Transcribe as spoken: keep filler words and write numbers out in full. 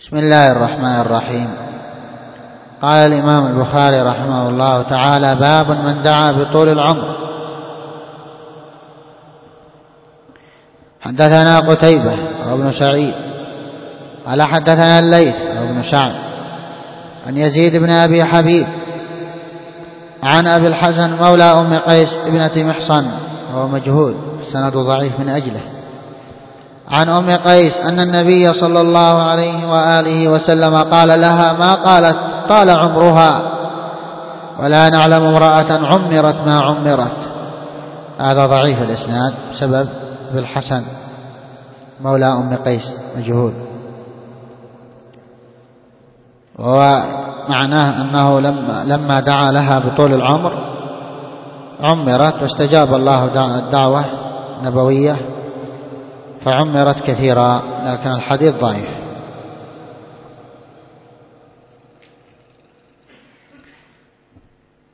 بسم الله الرحمن الرحيم. قال الإمام البخاري رحمه الله تعالى: باب من دعا بطول العمر. حدثنا قتيبة وابن سعيد قال حدثنا الليث وابن سعد عن يزيد بن أبي حبيب عن أبي الحسن مولى أم قيس ابنة محصن وهو مجهول، السند ضعيف من أجله، عن أم قيس أن النبي صلى الله عليه وآله وسلم قال لها ما قالت طال عمرها ولا نعلم امرأة عمرت ما عمرت. هذا ضعيف الإسناد بسبب أبي الحسن مولى أم قيس مجهول، ومعناه أنه لما, لما دعا لها بطول العمر عمرت، واستجاب الله الدعوة النبوية فعمرت كثيرا، لكن الحديث ضعيف.